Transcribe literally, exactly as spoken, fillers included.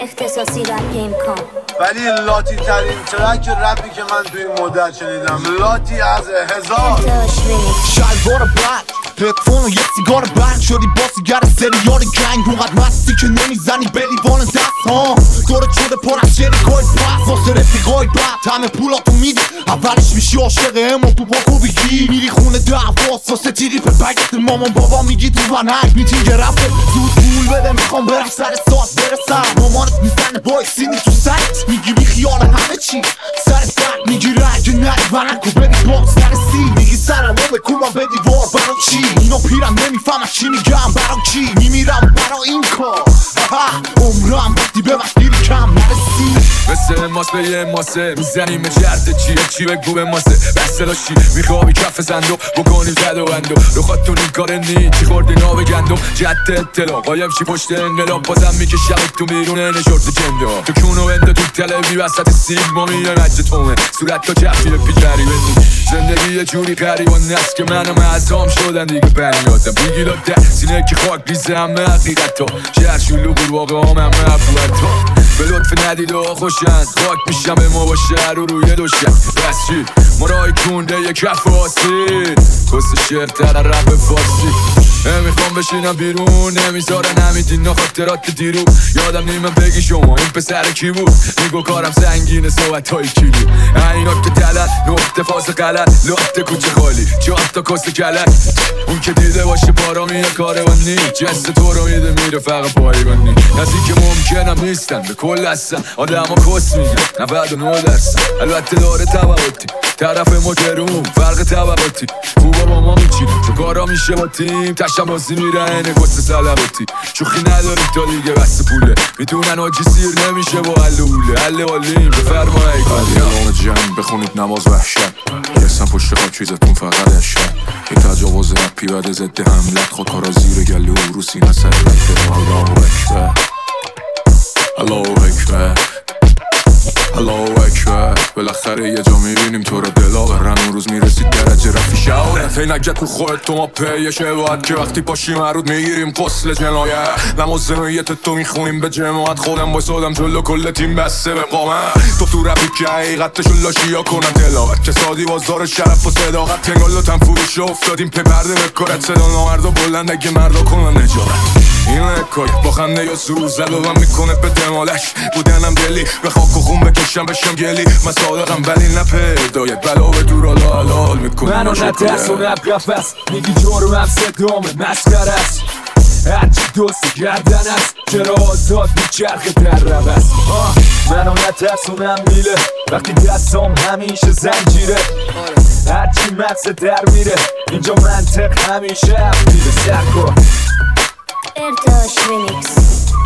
اختصاصی رپ گیم کام. ولی لاتی ترین ترک رپی که من توی این مدت شنیدم، لاتی از هزار. شلوار بلند هدفون و یه سیگار برق شدی بازیگر سریال گنگ، اونقدر مستی که نمیزنی به لیوان دست ها. دورت شده پر از شریکای پس واسه رفیقای بد، همه پولاتو میدی اولش میشی عاشق اما تو پاکو بگی میری خونه دعواست واسه تیری به بگت مامان بابا میگی تو ونک میتینگ رفته زود پول بده میخوام برم سر ساعت برسم. مامانت میزنه بای سینی تو سرت میگی بی خیال همه چی سرت فرق میگی رنگ نری ونک و بدی باز نرسی میگی سرم رو بکومم به دیوار برای چی اینا پیرم نمیفهمم چی میگم برای کی میمیرم برای این کار عمرم وقتی به وقتی کم نرسی مثل ماس به یه ماسه میزنیم جرده چیه چی بگو به ماسه بس داشتی میخوابی کف زندو بکنیم زد و بندو رو خاطون این کار نی چی خوردی ناب گندم جد اطلاع قایم چی پشت انقلاب بازم میکشم تو بیرونه نشورت جنده تو کونو بنده تو تلوی وسط سیگما میه مجه تومه صورت تا جفیه پیجری بندی زندگی یه جوری قریبا نست که منم اعظام شدن دیگه بنیادم بگی لاده سینه که خاک ریزه همه حقیقت ها شهر شلوغ الواقع هم همه افوت ها به لطف ندید و خوشند خاک میشم به ما با شهر رو روی دوشن بس چی مرای کنده یه کف آسید کس شعر تر رب فارسی نمیخوام بشینم بیرون نمیذارن همیدین خاطرات دیرو یادم نیمه بگی شما این پسر کی بود میگو کارم سنگینه صحبت های کیلو این نکته تلت نقطه فاز غلط لخت کوچه خالی چهار تا کس کلک اون که دیده باشه بارا میره کاروانی جست تو رو میده میره فقط پایگانی نزدیک ممکنم نیستن به کل هستن آدم ها کس میگن نود و نه درصد البته داره طبقاتی طرف مجرم فرق طبقاتی خوبا با ما میچینیم چون کارا میشه با تیم تشم بازی میرن گست سلباتی شوخی نداریم تا دیگه بس پوله میتونن آجی سیر نمیشه با حل حوله حل حالیم بفرمایی کنیم نام جنگ بخونید نماز وحشت یسم پشت خاک چیزتون فقط اشت این تجاوز رپی بده ضد حملت خودکارا زیر گلو رو سینه سر رفته الله اکبر الله اکبر الله اکبر بالاخره یه جا میبینیم تو رو دلاغرن اون روز میرسید درجه رفی شعارت هی نگه تو خودت تو ما پیشه باید که وقتی پاشی مرود میگیریم قسل جنایه نماز زمیت تو میخونیم به جماعت خودم بایستادم جلو کل تیم بسته به قامت تو تو رفی که حقیقتشو لاشی یا کنن دلاغت که سادی بازدار شرف و صداقت تنگال و تنفوریش افتادیم پی برده بکارت صدا نامرد و بلند اگه مردا کنن نجارت این نکای با خنده یا سوز زلوم میکنه به دمالش بودنم دلی به خاک و خون بکشم بشم گلی من صادقم ولی نپیدایت بلا به دور حالا حلال میکنه منو نترس و نبگف است میگی جرمم صدامه مسخره است هرچی دوست گردن است چرا آزاد بیچرخ در رو است منو نترس و نمیله وقتی دستام همیشه زنجیره هرچی مقصد در میره اینجا منطق همیشه میره سر کن ارتاش ریمیکس.